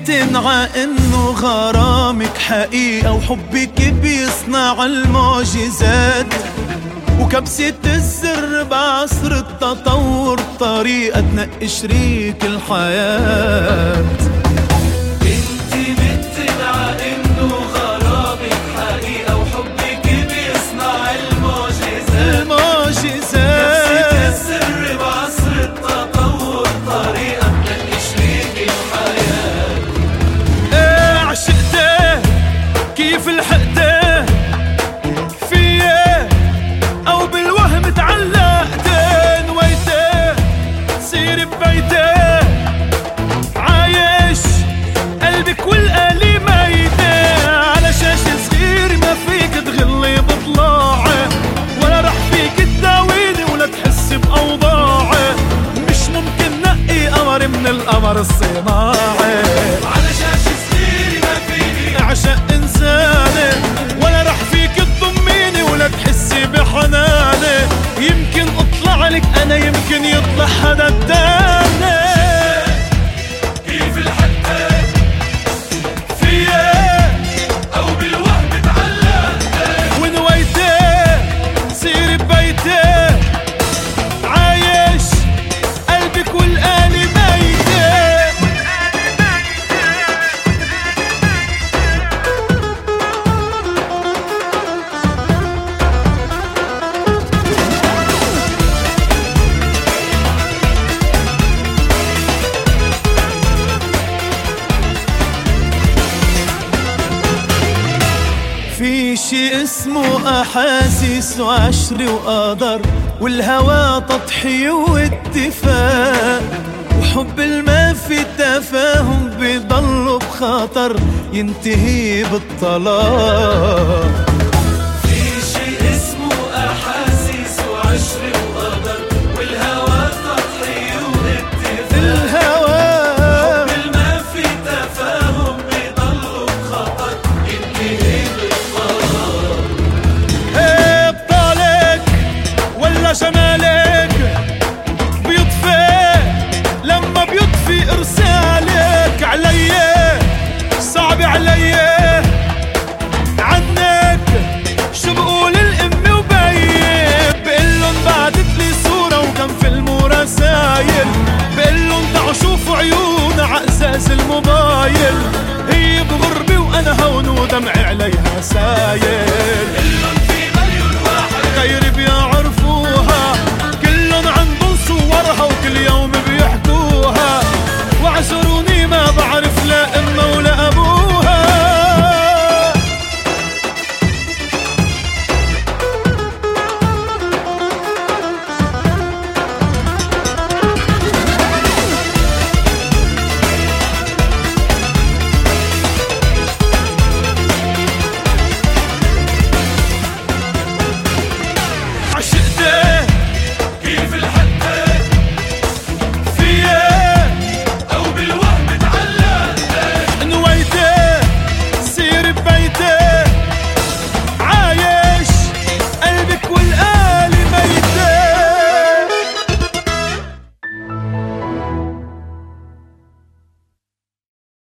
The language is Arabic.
مقتنعة انه غرامك حقيقة وحبك بيصنع المعجزات، وكبسة السر بعصر التطور طريقة تنقي شريك الحياة. انتي مقتنعة انه غرامك حقيقة وحبك بيصنع المعجزات، كبسة السر بعصر التطور طريقة تنقي شريك الحياة. ايه عشقته كيف لحقته فيه او بالوهم تعلقته، نويته تصير ببيته عايش قلبك والقلي ميته، على شاشة صغير ما فيك تغلي بطلاعه، ولا رح فيك تداويني ولا تحس بأوضاعه، مش ممكن نقي قمر من القمر الصناعي، على شاشة صغير ما فيني اعشق انساني، ولا رح فيك تضميني ولا تحسي بحناني، يمكن اطلع لك انا يمكن يطلع حدا تاني. كيف لحقتك فيا او بالوهم تعلقتك، ونويته تصير ببيته عايش قلبك والقلي ميته. في شي اسمه أحاسيس وعشر وقدر، والهوى تضحية واتفاق، وحب الما في تفاهم بيضل بخطر ينتهي بالطلاق. في شي اسمه احاسيس وعشر وقدر، والهوى تضحية واتفاق، الهوى حب الما في تفاهم بيضل بخطر ينتهي بالطلاق. ايه بطالك ولا جمالك بيطفي لما بيطفي ارسال،